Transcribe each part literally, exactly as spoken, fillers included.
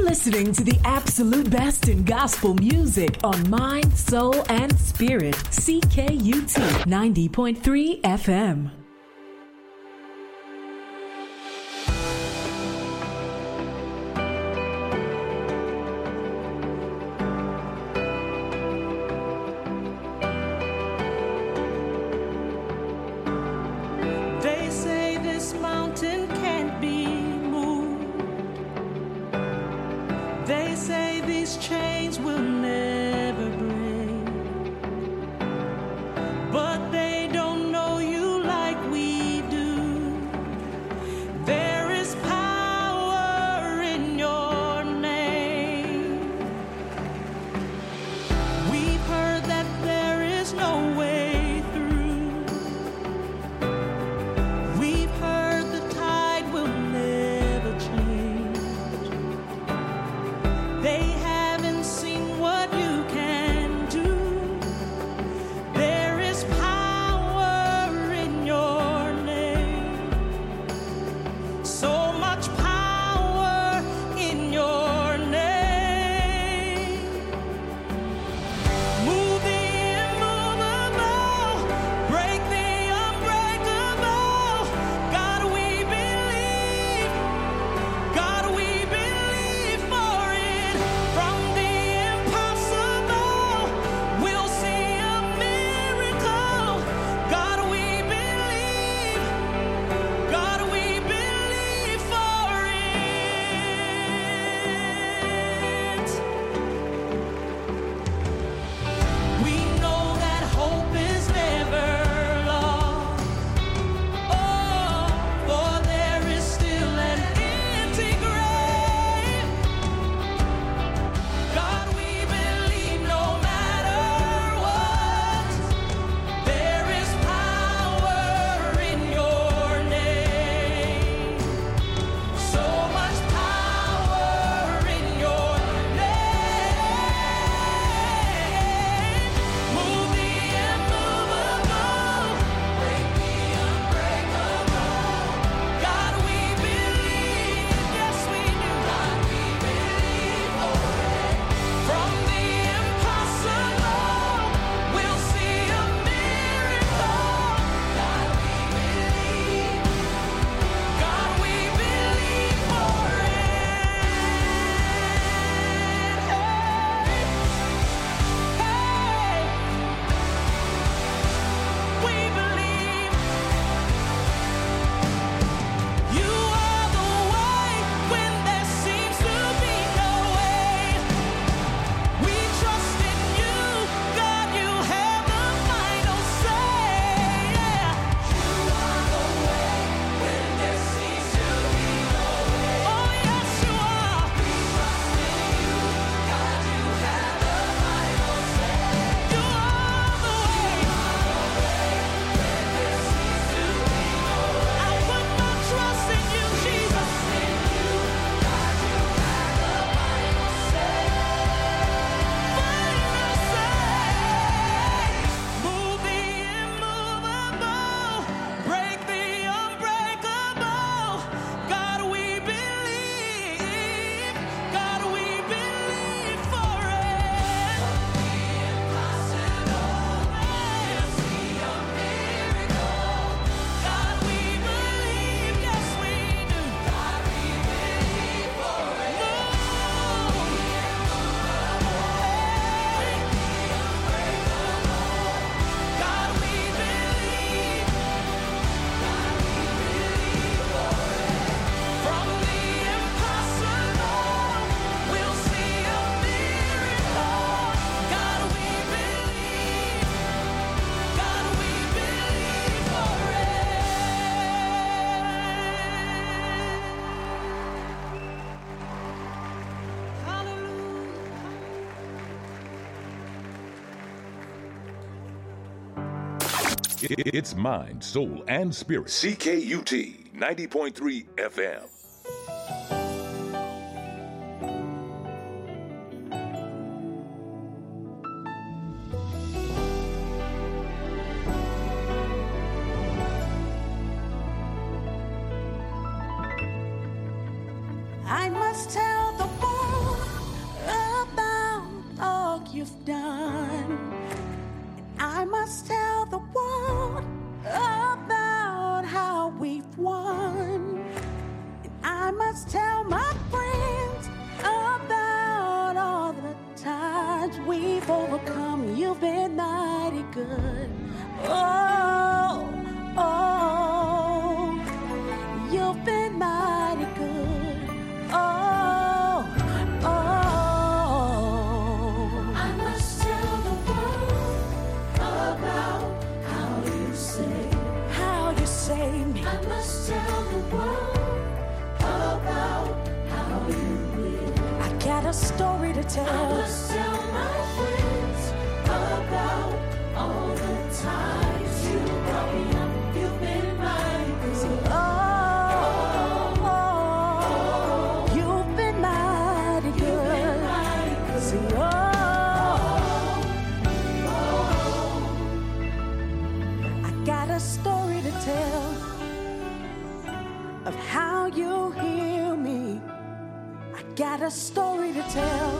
listening to the absolute best in gospel music on Mind, Soul, and Spirit. C K U T ninety point three F M. They say this mountain can't be moved. They say these chains will never break. But they don't know you like we do. There is power in your name. We've heard that there is no way through. We've heard the tide will never change. They haven't seen what you can do. There is power in your name. So much power in your name. Move the immovable, break the unbreakable. God, we believe. God, we believe for it. From the impossible, we'll see a miracle. God, we believe. God, we believe for it. We know that hope is never lost. Oh, for there is still an empty grave. God, we believe no matter what, there is power in your name. So much power in your name. Move the immovable, break the unbreakable. God, we believe, yes we do. God, we believe for it. From the impossible, we'll see a miracle. God, we believe. God, we believe for it. Hey, we believe. You are the way when there seems to be no way. We trust in you, God, you have the final say. Yeah. You are the way when there seems to be no way. Oh, yes, you are. We trust in you, God, you have the final say. You are the way. When there seems to be no way. I put my trust in you, Jesus. In you, God, you have the final say. Final say. Move the immovable, break the unbreakable. God, we believe. God, we believe for it. The impossible, we'll see a miracle. God, we believe, yes we do. God, we believe for it. Move the unbreakable. God, we believe. God, we believe for it. From the impossible, we'll see a miracle. God, we believe. God, we believe for it. Hallelujah. It's Mind, Soul, and Spirit. C K U T ninety point three F M. I must tell the world we've overcome. You've been mighty good. Oh, oh, you've been mighty good. Oh, oh. I must tell the world about how you saved. How you saved me. I must tell the world about how you lived. I got a story to I tell. must tell my friends about all the times you brought me up. You've been mighty good. Oh, oh, you've been mighty good. You've been mighty good. See, oh, I got a story to tell of how you heal me. I got a story to tell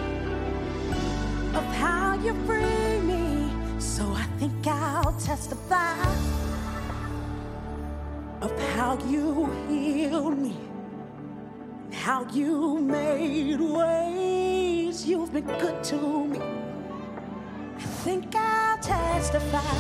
of how you free me. So I think I'll testify of how you healed me, how you made ways. You've been good to me. I think I'll testify.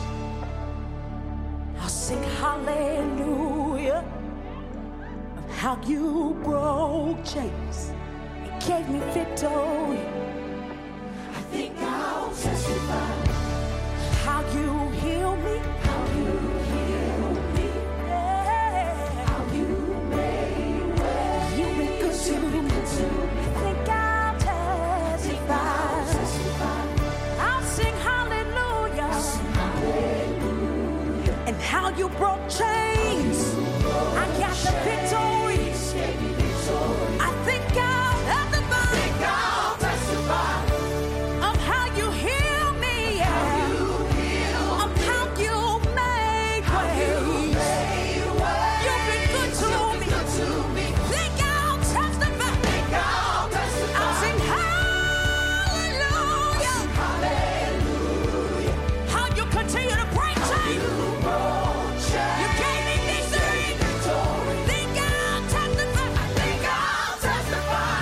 I'll sing hallelujah of how you broke chains and gave me victory. I think I'll testify How you heal me, how you healed me, yeah. how you made ways. You've been good to me. I think I'll testify. Testify, I'll sing hallelujah hallelujah. and how you broke chains. I got the victory. Gave me victory. I think I'll testify I'll testify of how you heal me, how you healed of how you made you ways. made ways. You've been good to You've me. been good to me. Think I'll testify. I'll testify. I'll sing hallelujah. Hallelujah. How you continue to break chains. You broke chains. You gave me victory. Victory. Think I'll testify. Think I'll testify.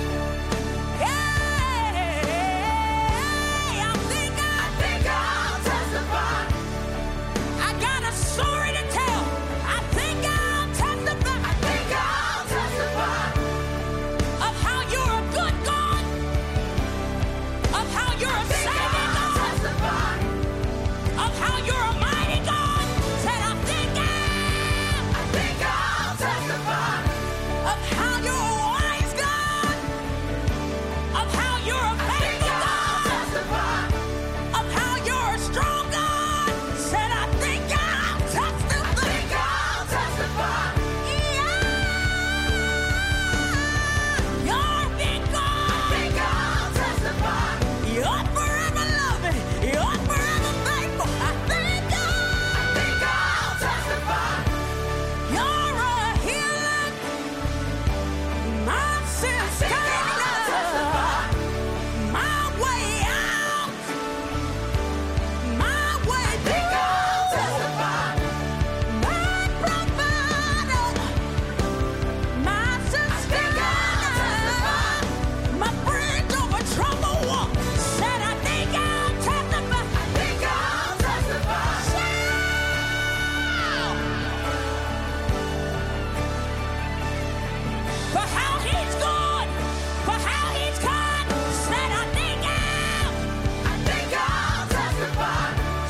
Yeah, I think I Think I'll testify. I got a story to tell. I think I'll testify Think I'll testify. of how you're a good God, of how you're a saving I'll God, testify. of how you're a mighty God. Said I think I'll Think I'll testify. of how you're a wise God, of how you're a faithful I'll God, testify. of how you're a strong God. Said I think I'll testify. Think I'll testify. Yeah, you're a big God. Think I'll testify. You're forever loving. You're forever faithful. I thank God. Think I'll testify. You're a healer. My sustainer. My way out. My way Think I'll through. testify. My provider. My sustainer. My bridge over troubled water. Said I think I'll testify. Think I'll testify. For how he's good, for how he's kind, said I think I'll Think I'll testify.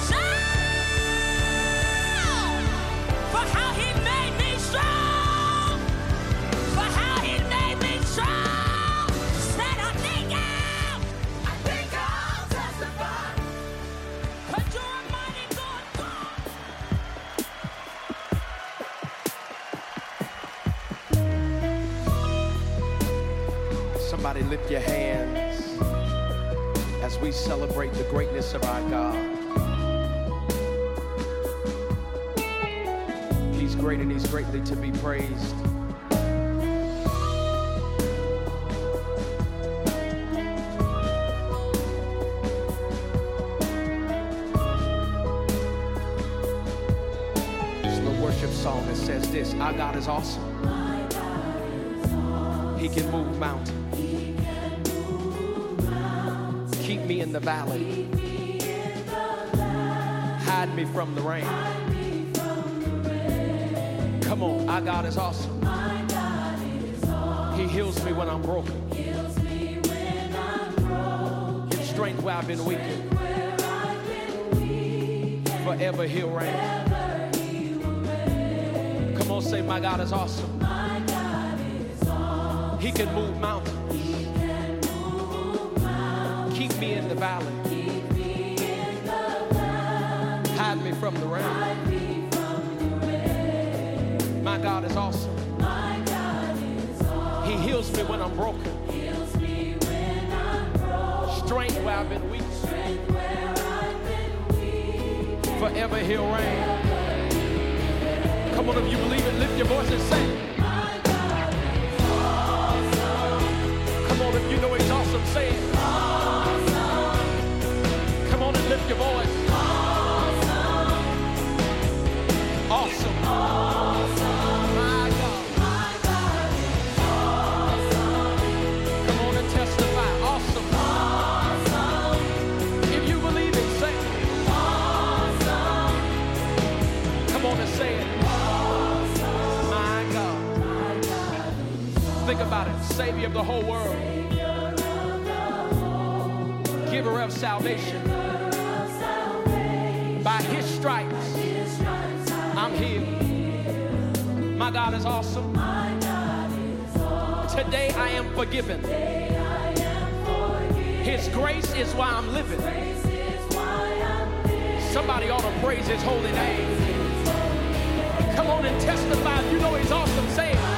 shout. For how he made me strong, for how he made me strong, said I think I'll, Think I'll testify. 'cause you're a mighty good God. Somebody lift your hands as we celebrate the greatness of our God. He's great and he's greatly to be praised. It's the worship song that says this: our God is awesome. He can move mountains. me in the valley. Hide me from the rain. Come on, our God is awesome. He heals me when I'm broken. Gives strength where I've been weak. Forever he'll reign. Come on, say, my God is awesome. He can move mountains. Keep me in the valley. Hide me from the rain. My God is awesome. He heals me when I'm broken. Strength where I've been weak. Forever he'll reign. Come on, if you believe it, lift your voice and say. Come on, if you know he's awesome, say it. Come on and lift your voice. Awesome. My God. Come on and testify. Awesome. If you believe it, say it. Come on and say it. My God. Think about it. Savior of the whole world. Giver of salvation. By his stripes, I'm healed. My God is awesome. Today I am forgiven. His grace is why I'm living. Somebody ought to praise his holy name. Come on and testify. If you know he's awesome, say it.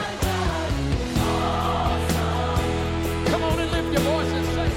Come on and lift your voice and say it.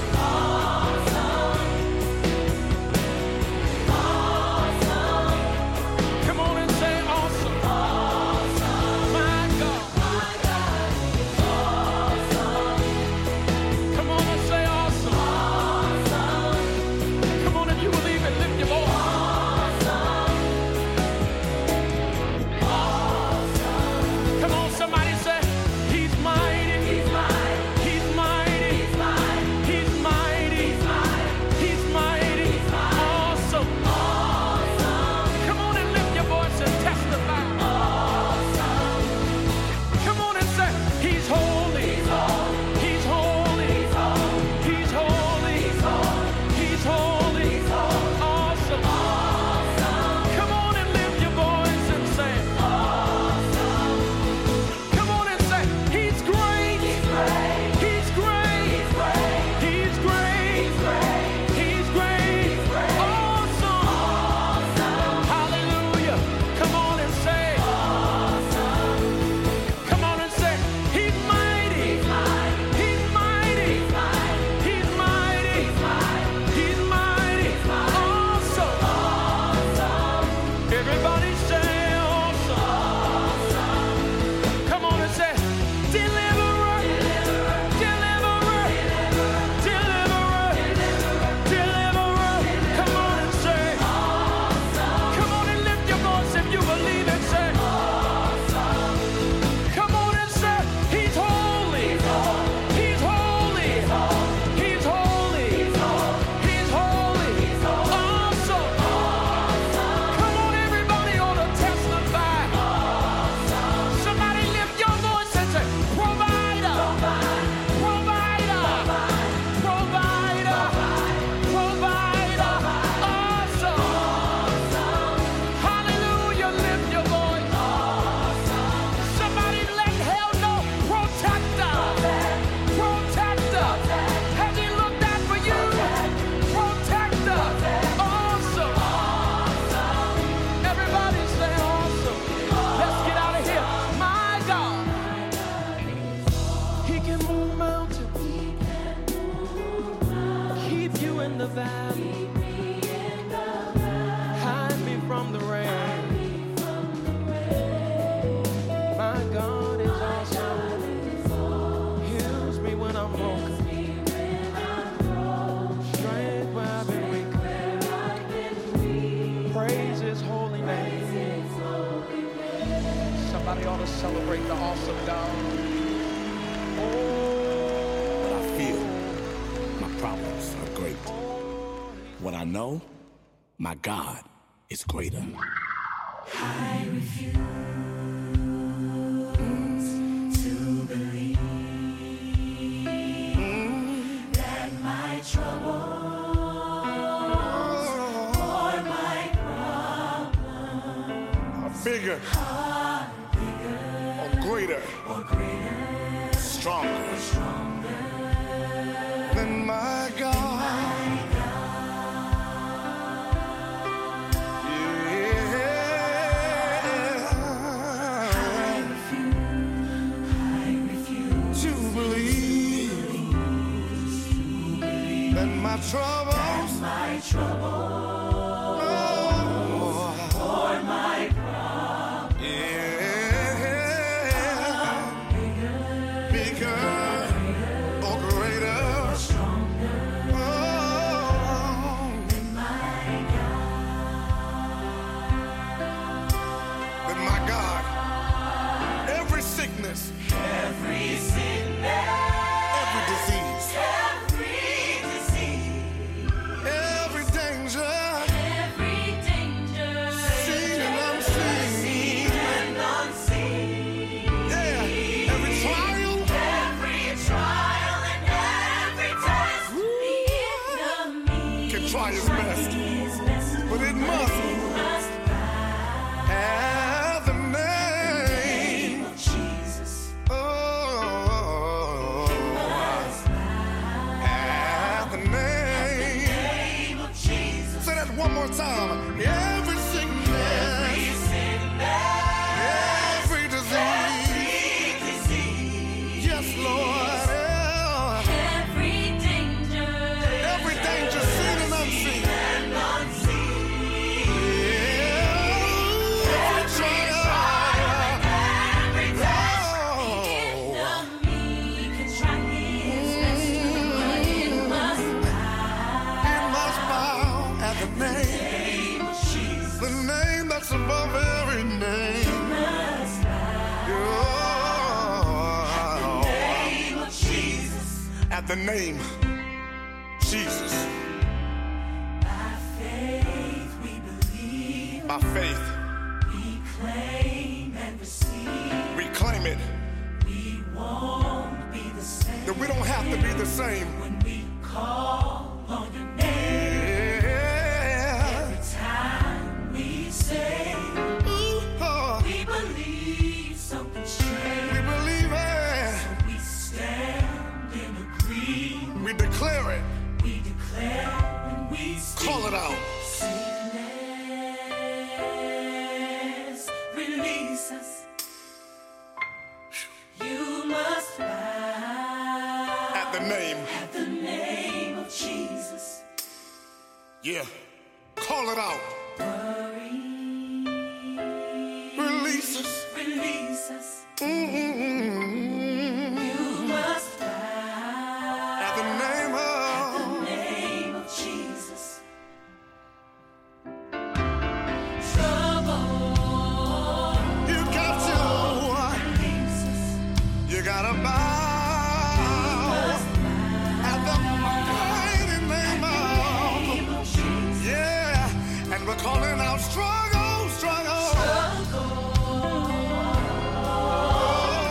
Somebody ought to celebrate the awesome God. Oh. But I feel my problems are great. what I know, my God is greater. I refuse to believe that my troubles or my problems Bigger, are bigger or greater, or greater, stronger stronger than my God. My troubles, my troubles, oh, or my problems, yeah, bigger, bigger, or greater, or stronger oh, than my God. than my God. Every sickness, Every sickness, every disease, every every danger, every danger, seen and unseen, seen and unseen, yeah, every trial, every trial and every test, the enemy can try his best, his best, but it must must bow have the name, of Jesus. oh, Must bow have the name. name of Jesus. Say that one more time. Every sickness, Every sickness, every disease, every disease, yes, Lord. Yeah. every danger, Every danger seen and unseen. and unseen, Yeah. Every trial. every test, Oh. the enemy can try his best, but it must bow It must bow at the name, name of Jesus. the name that's above every name. Must bow Oh. name of Jesus. At the name, Jesus. By faith we believe, By faith, we claim and receive. reclaim it. We won't be the same That we don't have to be the same. when we call on your name. Yeah. Every time we say Ooh, oh. we believe something's changed, We believe it. we stand in agreement. We declare it. We declare and we speak. Call it out. Sickness, release us. You must bow At the name. at the name of Jesus. Yeah. Call it out. Worry, Release us. release us. Mm-hmm. You must bow At the name at of. the name of Jesus. Trouble, You got to. release us. You gotta bow. At the mighty name of. Name of Jesus. Yeah. And we're calling out struggle, struggle. Struggle, Oh,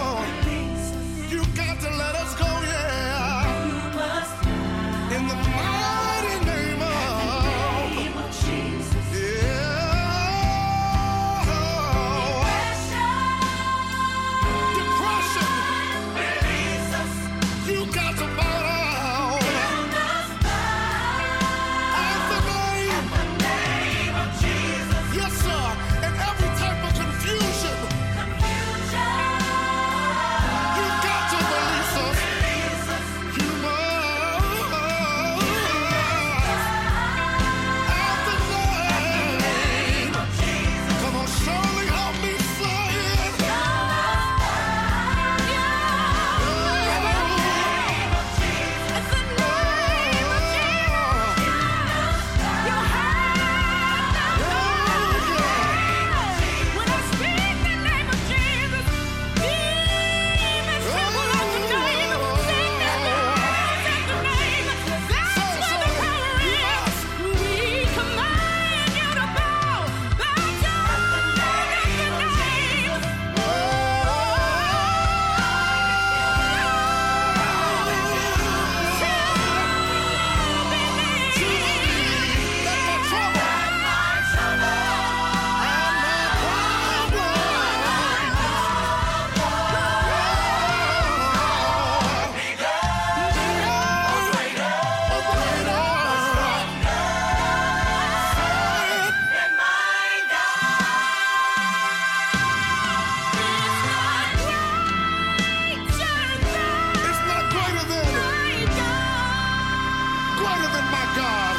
greater than my God.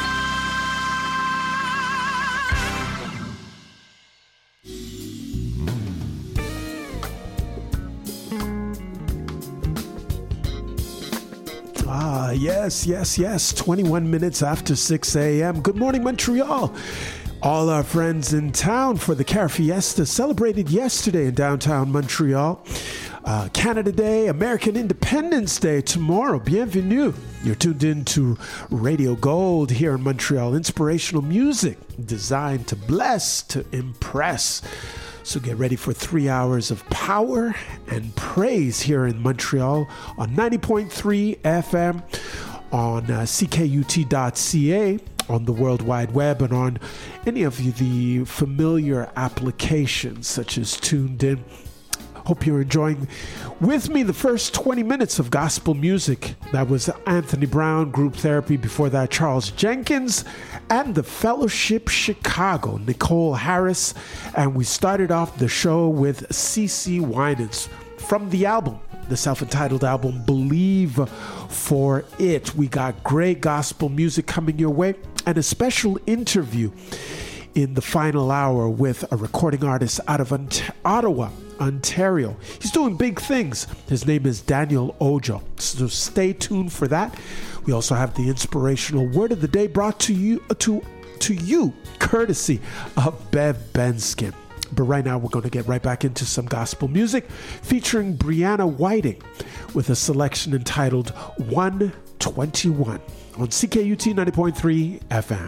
Ah, yes, yes, yes. twenty-one minutes after six a.m. Good morning, Montreal. All our friends in town for the Car Fiesta celebrated yesterday in downtown Montreal. Uh, Canada Day, American Independence Day tomorrow. Bienvenue. You're tuned in to Radio Gold here in Montreal. Inspirational music designed to bless, to impress. So get ready for three hours of power and praise here in Montreal on ninety point three F M, on uh, C K U T dot C A, on the World Wide Web, and on any of the familiar applications such as Tuned In. Hope you're enjoying with me the first twenty minutes of gospel music. That was Anthony Brown, Group Therapy. Before that, Charles Jenkins and the Fellowship Chicago, Nicole Harris. And we started off the show with CeCe Winans from the album, the self-entitled album, Believe for It. We got great gospel music coming your way and a special interview in the final hour with a recording artist out of Ont- Ottawa, Ontario. He's doing big things. His name is Daniel Ojo. So stay tuned for that. We also have the inspirational word of the day brought to you to to you courtesy of Bev Benskin. But right now we're going to get right back into some gospel music featuring Brianna Whiting with a selection entitled one twenty-one on C K U T ninety point three F M.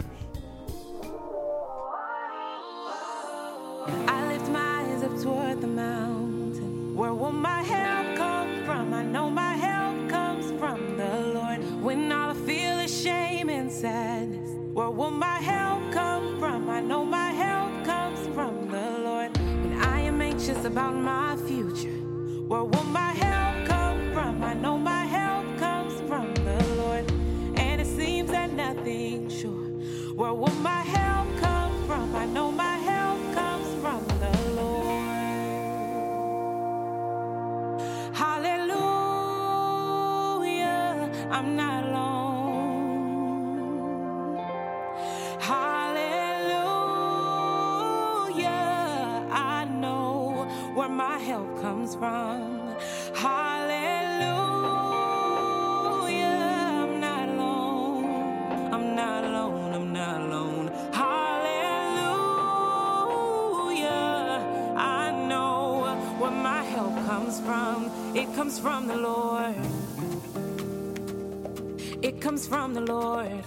I lift my eyes up toward the mountain. Where will my help come from? I know my help comes from the Lord. When all I feel is shame and sadness, where will my help come from? I know my help comes from the Lord. When I am anxious about my future, where will my help come from? I know my help comes from the Lord. And it seems that nothing's sure. Where will my help come from? I know my help comes from the Lord. Hallelujah, I'm not alone. Hallelujah, I know where my help comes from. Hallelujah, I'm not alone. I'm not alone, I'm not alone. Hallelujah, I know where my help comes from. It comes from the Lord. It comes from the Lord.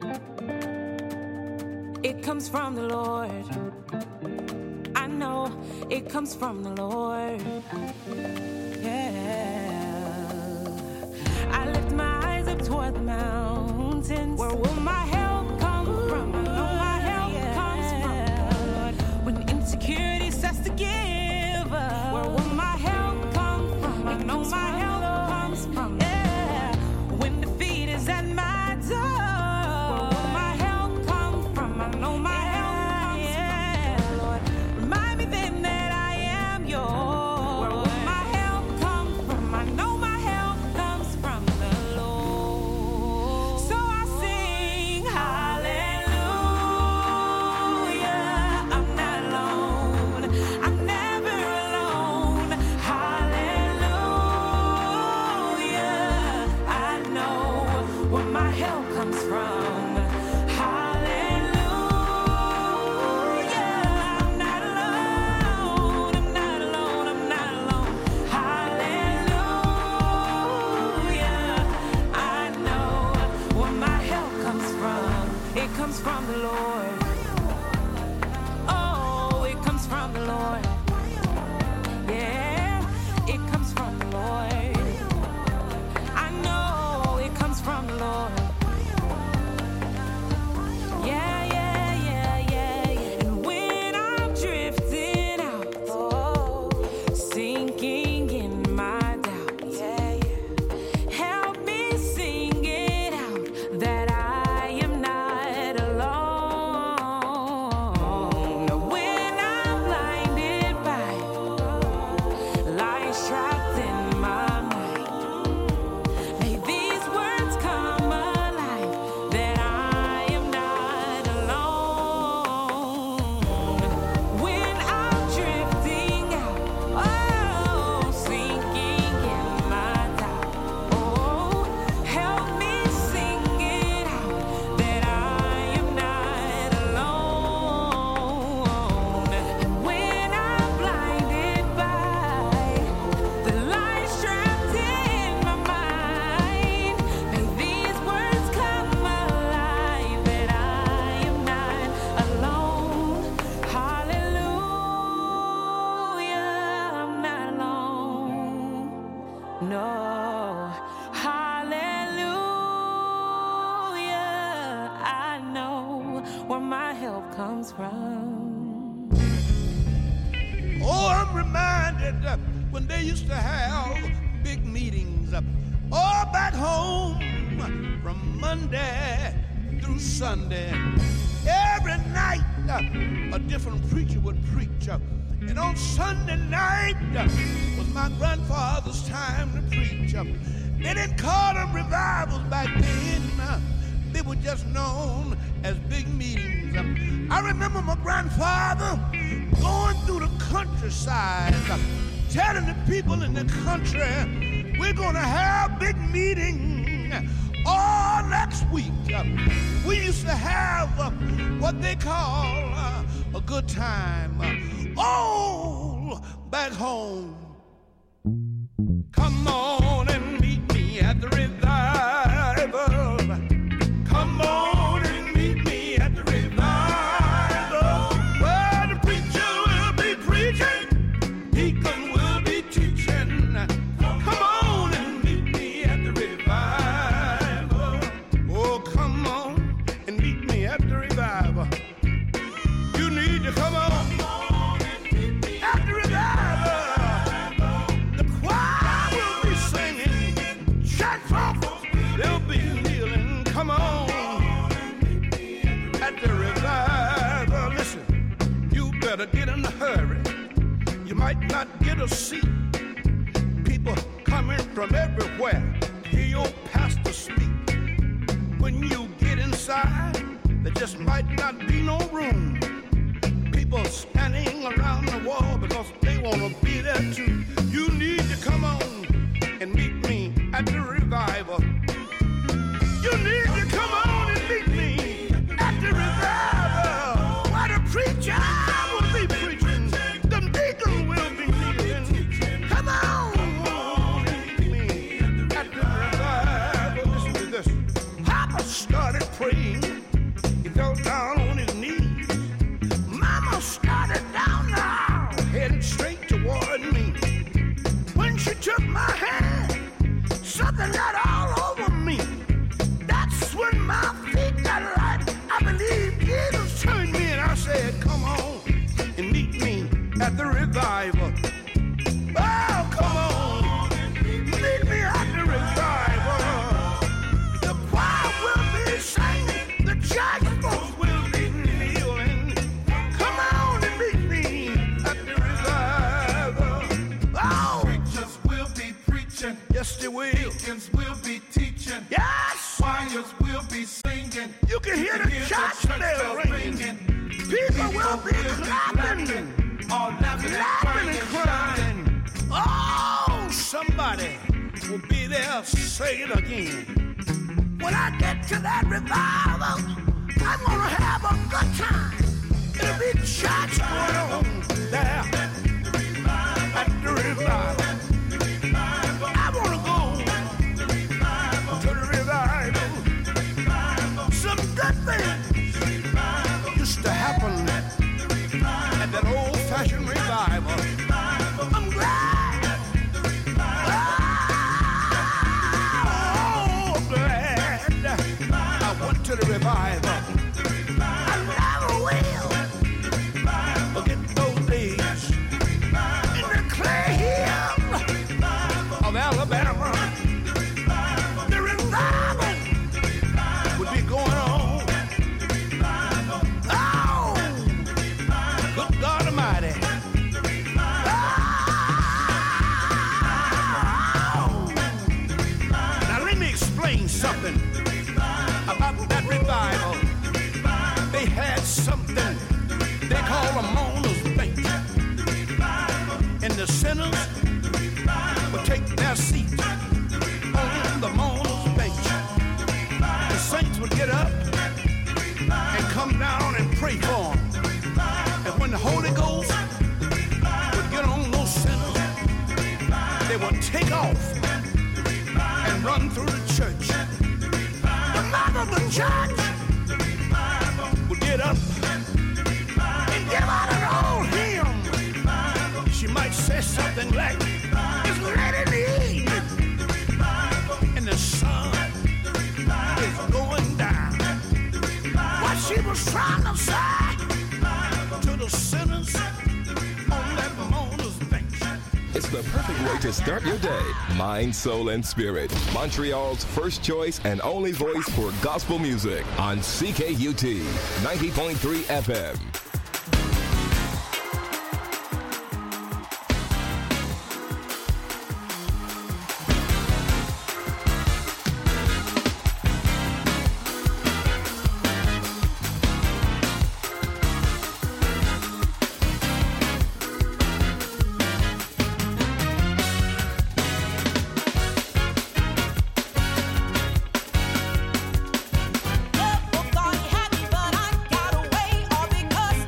It comes from the Lord. I know it comes from the Lord. Yeah. I lift my eyes up toward the mountains. Where will my help come from? I know my help comes from the Lord. When insecurity starts to give up, where will my help come from? I know my help comes from. Yeah. When defeat is at my door, where will my help come from? I know my help comes from. Lord, remind me then that I am yours. Where will my help come from? I know my help comes from the Lord. So I sing hallelujah. I'm not alone. I'm never alone. Hallelujah. I know where my help comes from. Hallelujah. I'm not alone. I'm not alone. I'm not alone. Hallelujah. I know where my help comes from. It comes from the Lord. Oh, it comes from the Lord. Yeah, it comes from the Lord. I know it comes from the Lord. Yeah, yeah, yeah, yeah, yeah. And when I'm drifting out, oh, sinking in my doubts, yeah, yeah. Help me sing it out that I am not alone. where my help comes from. Oh, I'm reminded uh, when they used to have big meetings, uh, all back home from Monday through Sunday. Every night, uh, a different preacher would preach. Uh, and on Sunday night uh, was my grandfather's time to preach. Uh, they didn't call them revivals back then. Uh, they were just known as big meetings. Uh, I remember my grandfather going through the countryside, uh, telling the people in the country, we're going to have big meeting all next week. Uh, we used to have uh, what they call uh, a good time. Uh, all back home. Come on and meet me at the revival. Come on and meet me at the revival. Where the preacher will be preaching, deacon will be teaching. Come on and meet me at the revival. Oh, come on and meet me at the revival. You need to come on. At the revival, the choir will be singing, church folks, they'll be kneeling. Come on, at the revival. Listen, you better get in a hurry. You might not get a seat. People coming from everywhere to hear your pastor speak. When you get inside, there just might not be no room. People standing around the wall because they want to be there too. You need to come on and meet me at the revival. You need to come on and meet me at the revival. Where the preacher will be preaching, the deacon will be kneeling. Come on and meet me at the revival. Listen to this. Papa started praying. He fell down on his knees. Started down now, headed straight toward me. When she took my hand, something got all over me. That's when my feet got light. I believe Jesus turned me and I said, come on and meet me at the revival. Oh, come on, meet me at the revival. The choir will be singing, the church folks will be kneeling. Come on and meet me at the revival. Oh, preachers will be preaching. Yes, they will. Deacons will be teaching. Yes. Choirs will be singing. You can hear the church bell ringing. People will be clapping, all laughing and crying. Oh, somebody will be there. Say it again. When I get to that revival, I'm gonna have a good time. There'll be church going on there at the revival. I wanna go to the revival. Some good things used to happen at that old-fashioned revival. I'm glad. Oh, glad I went to the revival. I never will forget those days in the clay hill of Alabama. The revival would be going on. Oh, good God Almighty. Oh. Now let me explain something about that revival. They had something they call a mourner's bench. And the sinners would take their seat on the mourner's bench. The saints would get up and come down and pray for them. And when the Holy Ghost would get on those sinners, they would take off and run through the church. The mother of the church would get up and give out an old hymn. She might say something like, it's late in the evening, and the sun is going down. What she she was trying to say to the sinners on that mourner's bench. It's the perfect way to start your day. Mind, soul, and spirit. Montreal's first choice and only voice for gospel music on C K U T ninety point three F M. God had me, but I got away, all because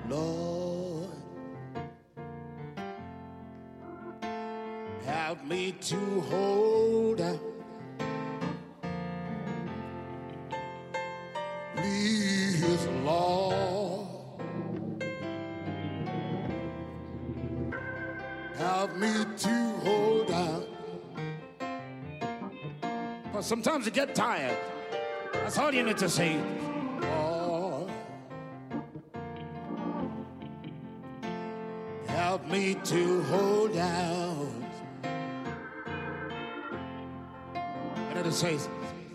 Lord, help me to hold out. Please, Lord, help me to hold out. But sometimes you get tired. That's all you need to say. Lord, help me to hold out. And it says,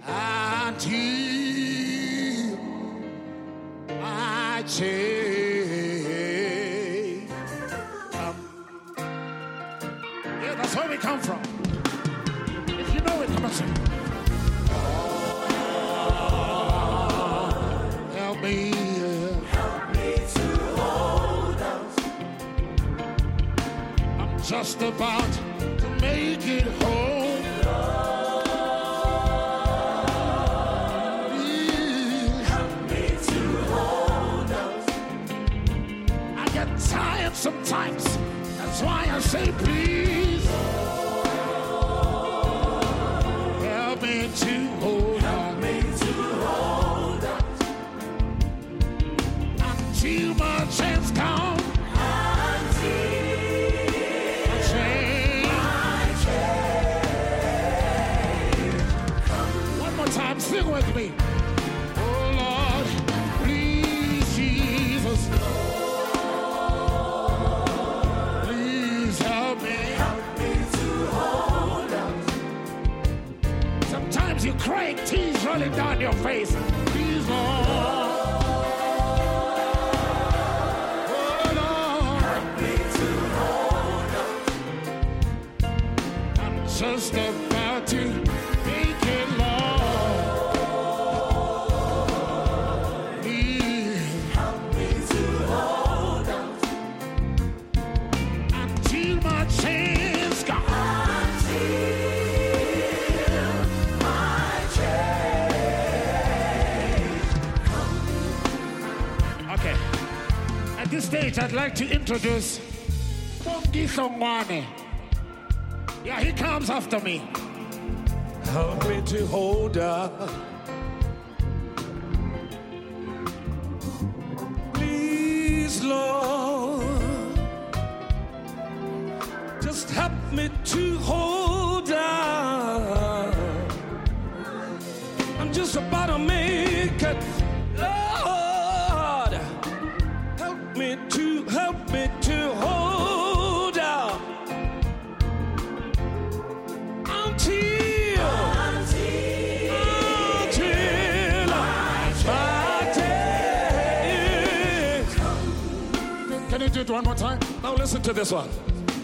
until I change. Come. Yeah, that's where we come from. If you know it, come on, sing. Help me. Help me to hold out. I'm just about to make it home. Tired sometimes. That's why I say please. Help me to hold on. Help me to hold on. Until my chance comes. Until my change. One more time, sing with me. Oh Lord, please Jesus. You crying, tears rolling down your face. Please, Lord. Oh, Lord. Help me to hold on. I'm just about to make it, Lord. Please. Help me to hold on. Until my chance comes. At this stage, I'd like to introduce Funky Songwane. Yeah, he comes after me. Help me to hold up. Please, Lord, just help me to hold up. I'm just about to make it. To help me to hold out until until, until I take. Can you do it one more time? Now listen to this one.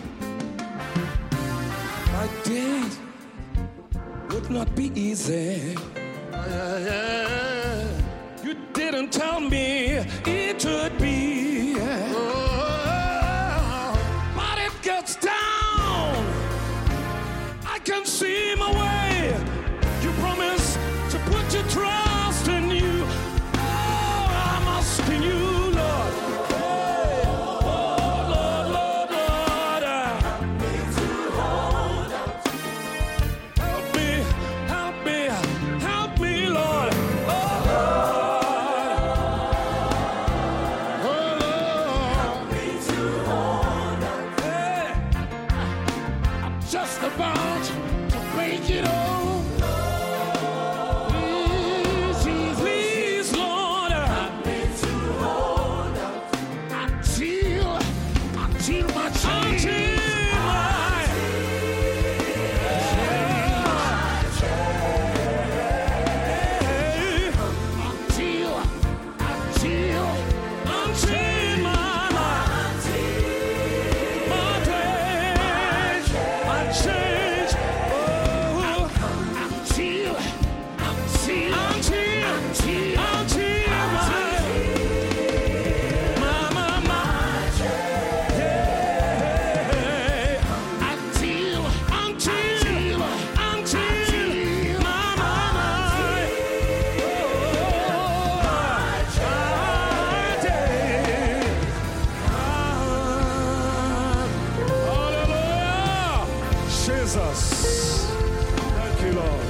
My days would not be easy. Yeah, yeah. You didn't tell me it would be. Oh, but it gets down. I can see my way. You promise to put your trust in you. Oh, I'm asking you, Lord. Hey, oh, Lord, Lord, Lord. Help me to hold out. Help me, help me, help me, Lord. Oh, just about to make it home. Please, Jesus. Please, Lord, help me to hold out until, until my change. Until, until, until my life, my days, my change. Oh, until, until, until, until, until my, my, my, my, yeah. Jesus. Thank you, Lord.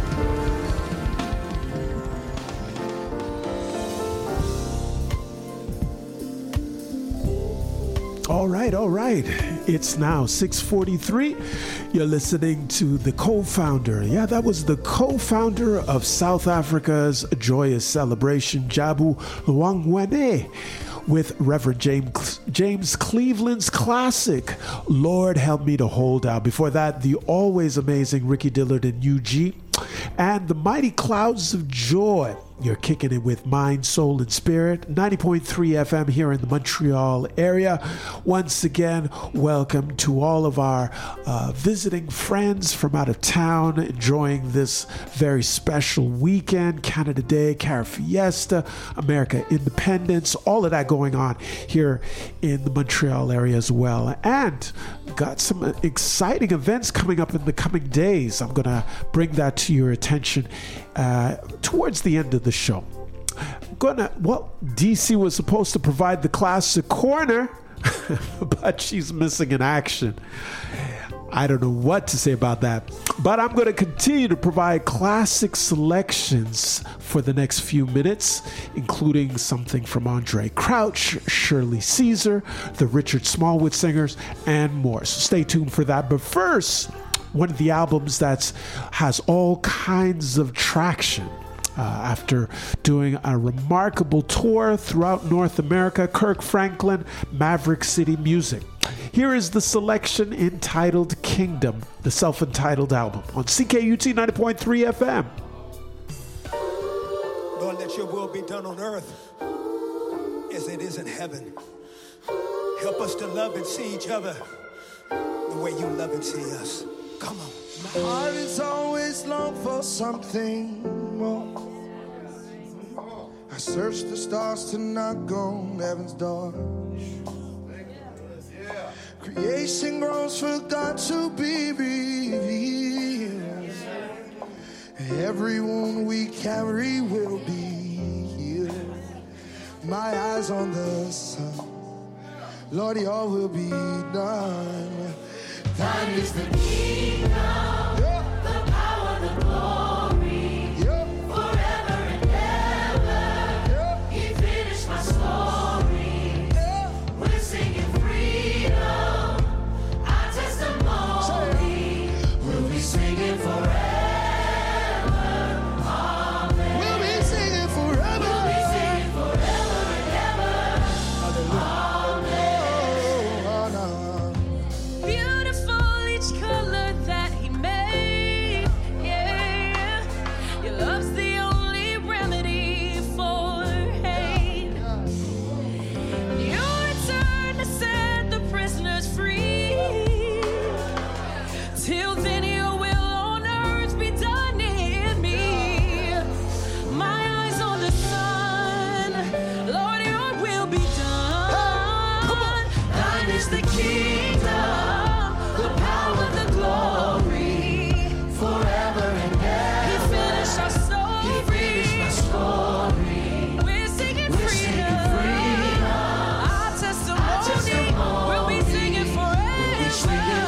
All right, all right. It's now six forty-three. You're listening to the co-founder. Yeah, that was the co-founder of South Africa's Joyous Celebration, Jabu Lwangwane, with Reverend James, James Cleveland's classic, Lord Help Me to Hold Out. Before that, the always amazing Ricky Dillard and U G, and the Mighty Clouds of Joy. You're kicking it with Mind, Soul, and Spirit. ninety point three F M here in the Montreal area. Once again, welcome to all of our uh, visiting friends from out of town enjoying this very special weekend. Canada Day, Cara Fiesta, America Independence, all of that going on here in the Montreal area as well. And got some exciting events coming up in the coming days. I'm going to bring that to your attention uh, towards the end of the show. I'm gonna, well, D C was supposed to provide the classic corner, but she's missing in action. I don't know what to say about that, but I'm going to continue to provide classic selections for the next few minutes, including something from Andre Crouch, Shirley Caesar, the Richard Smallwood Singers, and more. So stay tuned for that. But first, one of the albums that has all kinds of traction. Uh, after doing a remarkable tour throughout North America, Kirk Franklin, Maverick City Music. Here is the selection entitled Kingdom, the self-entitled album on C K U T ninety point three F M. Lord, let your will be done on earth as it is in heaven. Help us to love and see each other the way you love and see us. Come on. My heart is always long for something more. I search the stars to knock on heaven's door. Creation grows for God to be revealed. Every wound we carry will be healed. My eyes on the sun, Lord, your will be done. Thine is the kingdom, yeah. The power, the glory, yeah. Forever and ever. Yeah. He finished my story. Yeah. We're singing freedom, our testimony. We'll be singing forever. Amen. We'll be singing forever. We'll be singing forever and ever. Hallelujah. Oh, oh, no. Beautiful each color that he made. Yeah, your love's the only remedy for hate. And you return to set the prisoners free. Till then, your will on earth be done in me. My eyes on the sun, Lord, your will be done. Thine is the kingdom, the power, the glory, forever and ever. He finished our story. He finished my story. We're singing We're freedom. singing freedom. Our testimony. Our testimony. We'll be singing forever. We'll be singing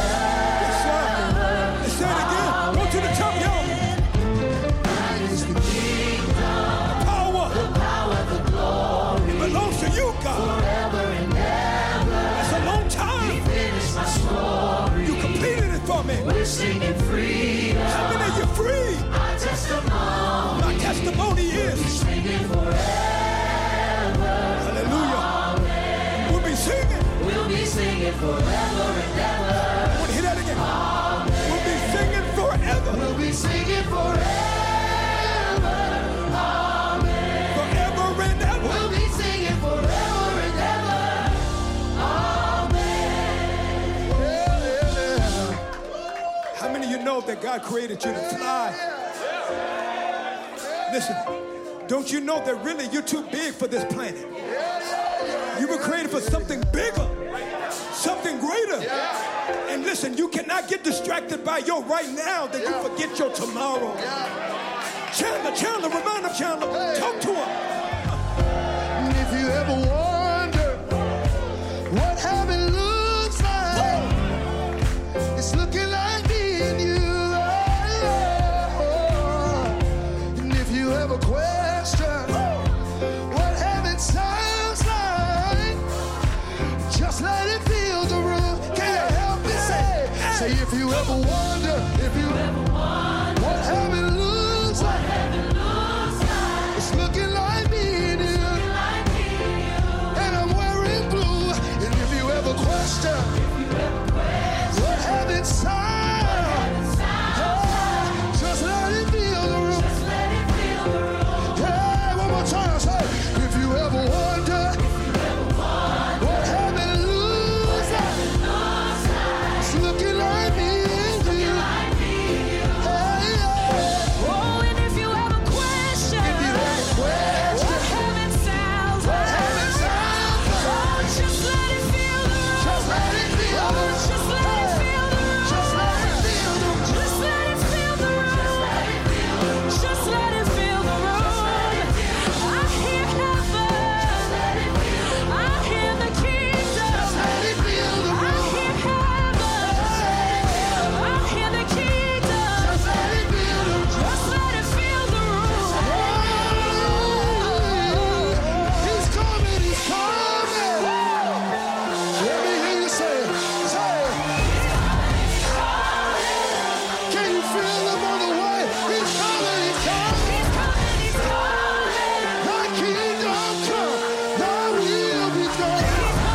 Let's say it again. Go to the top, y'all. Thine is the kingdom, Power. the power, the glory, It belongs to you, God. forever and ever. It's a long time. Finish my story. You completed it for me. We're singing freedom. How many of you free? Our testimony. My testimony is. Singing forever. Hallelujah. We'll be singing. We'll be singing forever and ever. I want to hear that again. We'll be singing forever. We'll be singing forever. Amen. Forever and ever. We'll be singing forever and ever. Amen. How many of you know that God created you to fly? Listen, don't you know that really you're too big for this planet? You were created for something bigger, something greater. And listen, you cannot get distracted by your right now that you forget your tomorrow. Chandler, Chandler, remind him, Chandler, talk to him. And if you ever wonder what heaven looks like, it's looking like let it fill the room. Can't help it. Say, say if you ever wonder, if you ever wonder what heaven looks like, it's looking like me and you. And I'm wearing blue. And if you ever question what heaven's sound, just let it fill the room. Yeah, one more time. Say, if you ever wonder what heaven looks like, it's looking like me and you. Hey, yeah. Oh, and if you ever question If you ever question what heaven sounds what like, heaven sounds like, oh, just let it fill the room. just let it fill the room. Just let it fill the room. Just let it fill the room. Just let it fill the room. Just let it fill the room. I hear heaven. I hear the kingdom. Let it fill the I room. hear heaven. I hear the kingdom. Just let it fill the room. Just let it fill the room. He's coming, he's coming. Let me hear you say it. Say it. Can you feel him on the way? He's coming, he's coming. He's coming, he's coming. Thy kingdom come, thy will be done.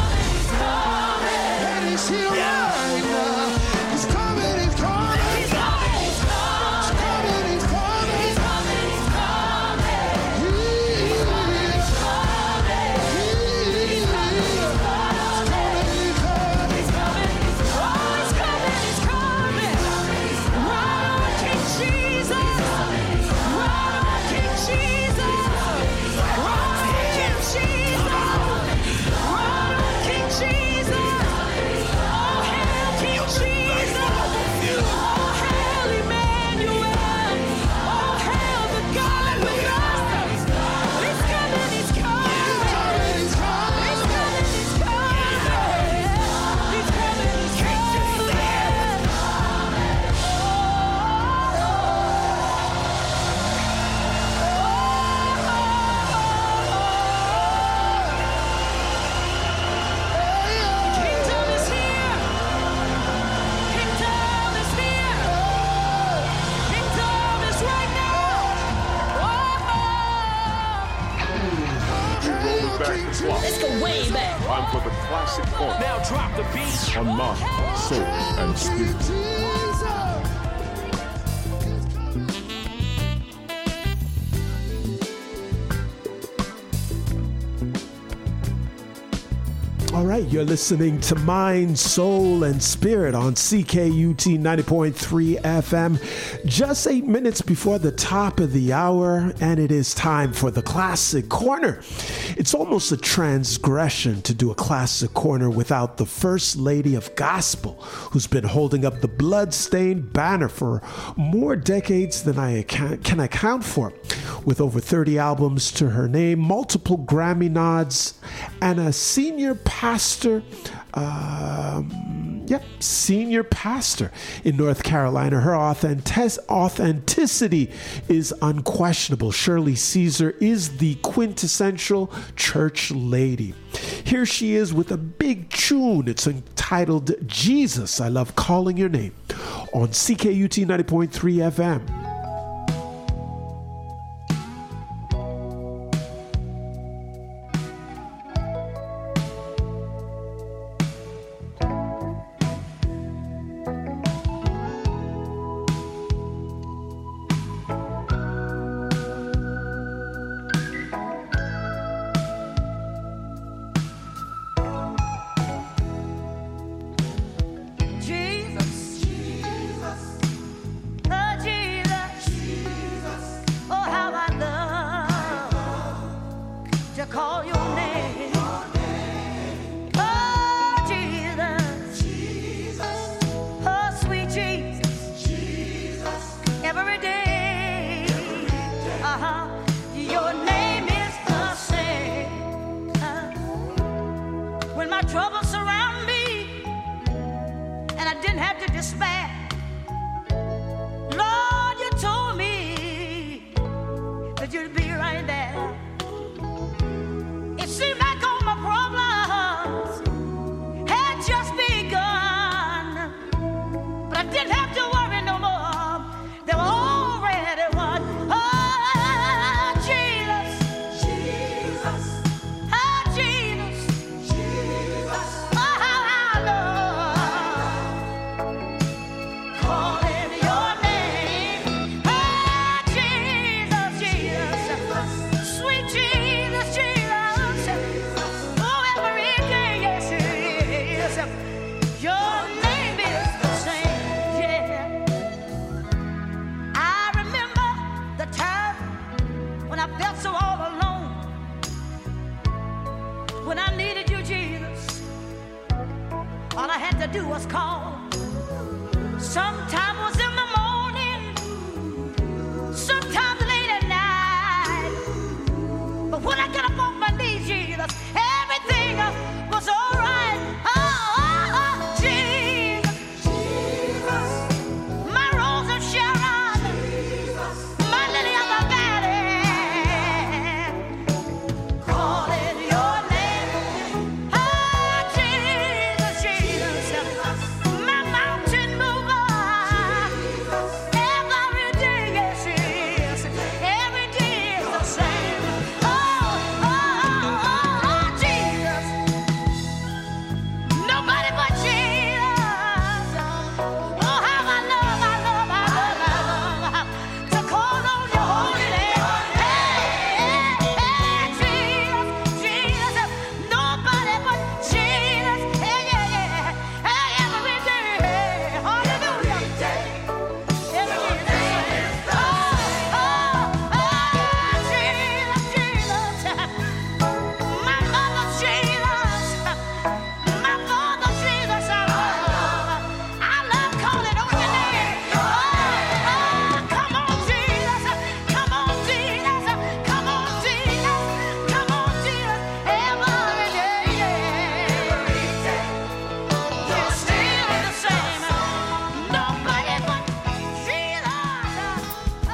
And he's here right now. He's coming, he's coming. He's coming, he's coming. He's coming, he's coming. He's coming, he's coming. He is. He is. He's coming, he's coming. He's coming, he's coming. He's coming, he's coming. Ride on, King Jesus. Ride on, King Jesus. Ride on, King Jesus. Ride on, King Jesus. Oh, hail King Jesus. Oh, hail Emmanuel. Oh, hail the God with us. He's coming, he's coming. He's coming, he's coming. He's coming, he's coming. He's coming, he's Kingdom is here. Kingdom is here. Kingdom is right now. Let's go way back. Time for the classic corner. Now drop the beat. On Mind, Soul, and Spirit. All right, you're listening to Mind, Soul, and Spirit on C K U T ninety point three F M. Just eight minutes before the top of the hour, and it is time for the Classic Corner. It's almost a transgression to do a Classic Corner without the First Lady of Gospel, who's been holding up the blood-stained banner for more decades than I can account for. With over thirty albums to her name, multiple Grammy nods, and a senior pastor, um, yep, senior pastor in North Carolina. Her authentic- authenticity is unquestionable. Shirley Caesar is the quintessential church lady. Here she is with a big tune. It's entitled Jesus, I Love Calling Your Name on C K U T ninety point three F M. Jesus. Oh, Jesus. Oh, how I love to call your name. Oh, Jesus. Oh, sweet Jesus. Every day. Uh-huh. Your name is the same. Uh, when my troubles surround me and I didn't have to despair, Lord, you told me that you'd be right there. It seemed like all my problems Your name is the same, yeah. I remember the time when I felt so all alone, when I needed you, Jesus. All I had to do was call. Sometimes it was in the morning, sometimes late at night. But when I got up on my knees, Jesus, everything was all right. Oh, oh, oh, Jesus, Jesus, my rose of Sharon, Jesus, my lily of the valley, calling your name. Oh, Jesus, Jesus, my mountain mover. Every day, yes, yes, every day is the same. Oh, oh, oh, oh, Jesus. Nobody but Jesus. Oh, how I love, I love, I love, I love to call on your holy name. Hey, hey, Jesus, Jesus. Nobody but Jesus. Hey, yeah, yeah. Hey, every day. Hallelujah. Every day is the same. Oh, oh, oh, Jesus, Jesus. My mother, Jesus. My father, Jesus, I love. I love calling on your name. Oh, oh, come on, Jesus. Come on, Jesus. Come on, Jesus. Come on, Jesus. Every day, every day. You're still the same. Nobody but Jesus. Oh,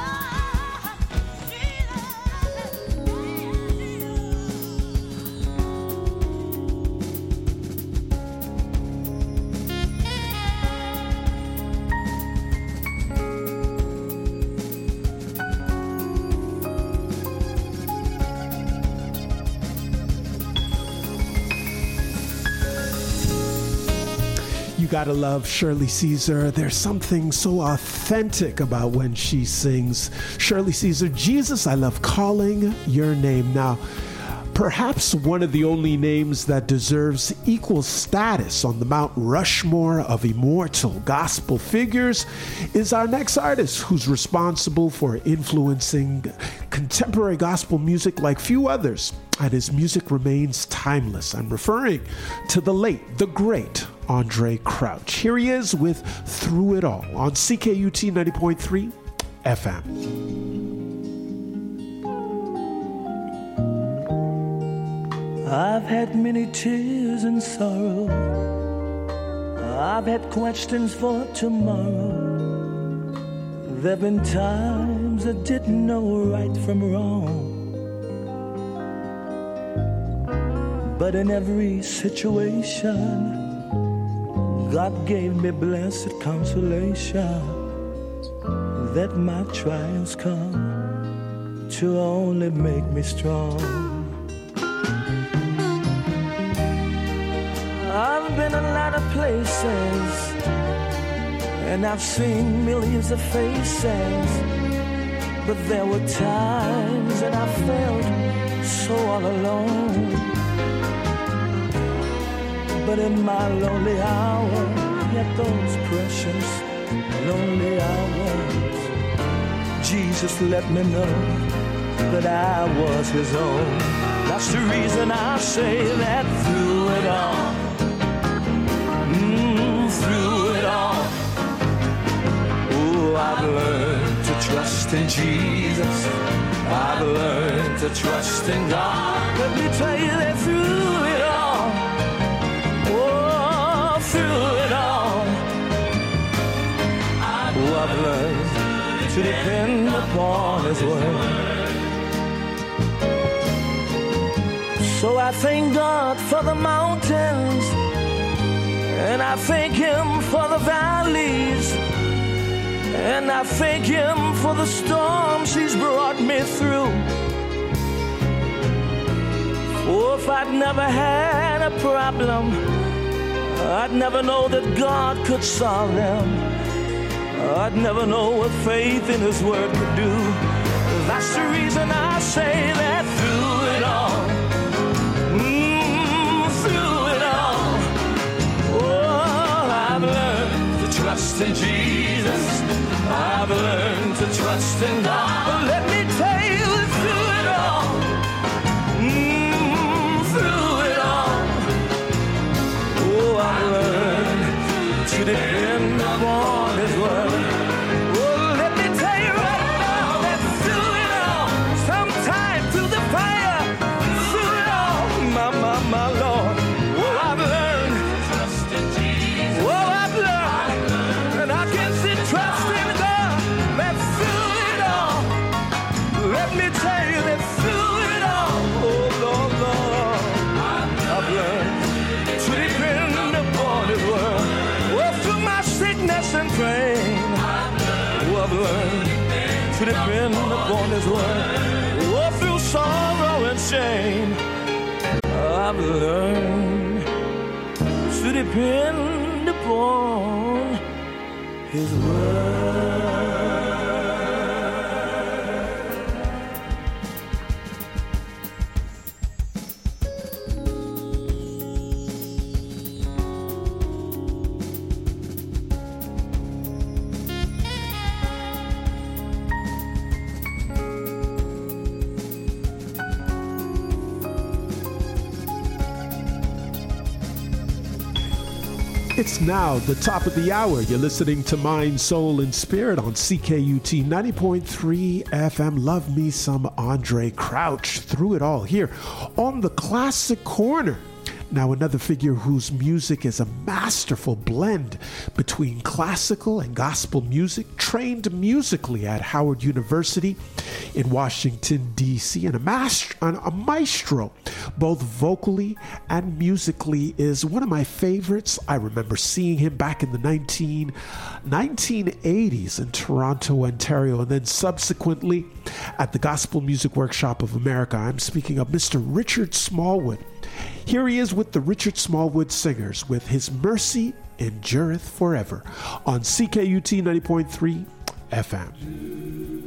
You gotta love Shirley Caesar. There's something so authentic about when she sings. Shirley Caesar, Jesus, I love calling your name. Now, perhaps one of the only names that deserves equal status on the Mount Rushmore of immortal gospel figures is our next artist, who's responsible for influencing contemporary gospel music like few others, and his music remains timeless. I'm referring to the late, the great Andre Crouch. Here he is with Through It All on C K U T ninety point three F M. I've had many tears and sorrow. I've had questions for tomorrow. There've been times I didn't know right from wrong. But in every situation, God gave me blessed consolation that my trials come to only make me strong. I've been a lot of places, and I've seen millions of faces, but there were times that I felt so all alone. But in my lonely hour, yet those precious lonely hours, Jesus let me know that I was his own. That's the reason I say that through it all, mm, through it all, oh, I've learned to trust in Jesus. I've learned to trust in God. Let me tell you that through it all, oh, through it all, oh, I've learned to depend upon his word. So I thank God for the mountains, and I thank him for the valleys, and I thank him for the storms he's brought me through. Oh, if I'd never had a problem, I'd never know that God could solve them. I'd never know what faith in his word could do. That's the reason I say that through it all, mm, through it all, oh, trust in Jesus. I've learned to trust in God. But let me tell you through it all, mm, through it all, oh, I've learned to depend upon His word. Oh, let me tell you right now that through it all, sometime through the fire, through it all, my, my, my Lord, oh, I've learned to trust in Jesus. Oh, I've learned, and I can see trust in God. That through it all, let me tell you that through it all, oh Lord, Lord, I've learned to depend upon His word. Oh, through my sickness and pain, oh, I've learned to depend upon His word. Oh, through sorrow and shame, I've learned to depend upon His word. It's now the top of the hour. You're listening to Mind, Soul, and Spirit on C K U T ninety point three F M. Love me some Andre Crouch. Through it all here on the Classic Corner. Now, another figure whose music is a masterful blend between classical and gospel music, trained musically at Howard University in Washington, D C, and a, maestro, a maestro, both vocally and musically, is one of my favorites. I remember seeing him back in the nineteen, nineteen eighties in Toronto, Ontario, and then subsequently at the Gospel Music Workshop of America. I'm speaking of Mister Richard Smallwood. Here he is with the Richard Smallwood Singers with His Mercy Endureth Forever on C K U T ninety point three F M.